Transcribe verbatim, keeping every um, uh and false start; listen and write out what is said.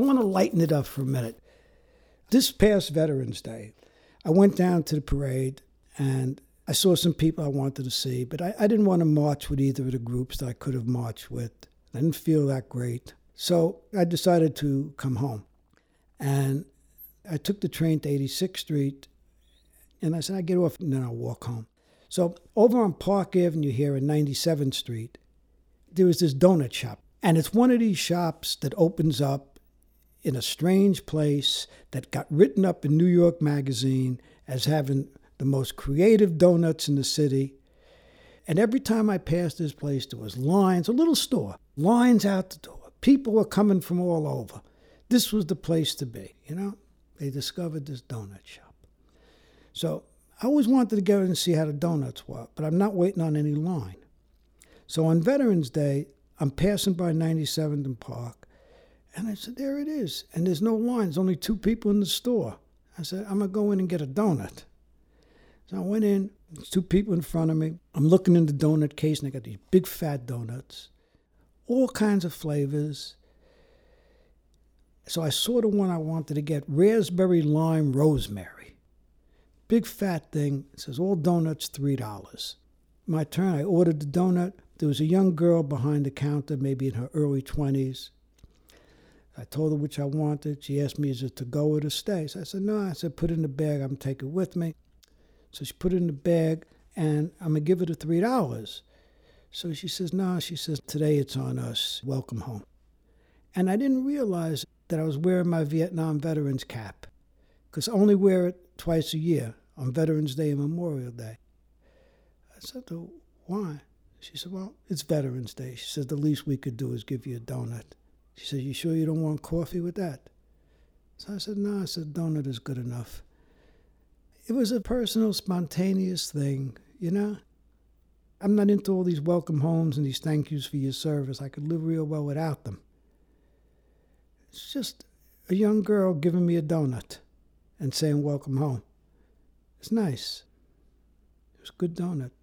want to lighten it up for a minute. This past Veterans Day, I went down to the parade and I saw some people I wanted to see, but I, I didn't want to march with either of the groups that I could have marched with. I didn't feel that great. So I decided to come home. And I took the train to eighty-sixth Street, and I said, I get off and then I'll walk home. So over on Park Avenue here in ninety-seventh Street, there was this donut shop. And it's one of these shops that opens up in a strange place that got written up in New York Magazine as having the most creative donuts in the city. And every time I passed this place, there was lines, a little store, lines out the door. People were coming from all over. This was the place to be, you know? They discovered this donut shop. So I always wanted to go and see how the donuts work, but I'm not waiting on any line. So on Veterans Day, I'm passing by ninety-seventh and Park, and I said, there it is. And there's no line. There's only two people in the store. I said, I'm going to go in and get a donut. So I went in. There's two people in front of me. I'm looking in the donut case, and they got these big fat donuts, all kinds of flavors. So I saw the one I wanted to get, raspberry lime rosemary. Big fat thing. It says all donuts three dollars. My turn. I ordered the donut. There was a young girl behind the counter, maybe in her early twenties. I told her which I wanted. She asked me, is it to go or to stay? So I said, no. I said, put it in the bag. I'm taking it with me. So she put it in the bag, and I'm going to give her the three dollars. So she says, no. She says, today it's on us. Welcome home. And I didn't realize that I was wearing my Vietnam veterans cap, because I only wear it twice a year, on Veterans Day and Memorial Day. I said, to her, why? She said, well, it's Veterans Day. She said, the least we could do is give you a donut. She said, you sure you don't want coffee with that? So I said, no. I said, donut is good enough. It was a personal, spontaneous thing, you know? I'm not into all these welcome homes and these thank yous for your service. I could live real well without them. It's just a young girl giving me a donut and saying welcome home. It's nice. It was a good donut.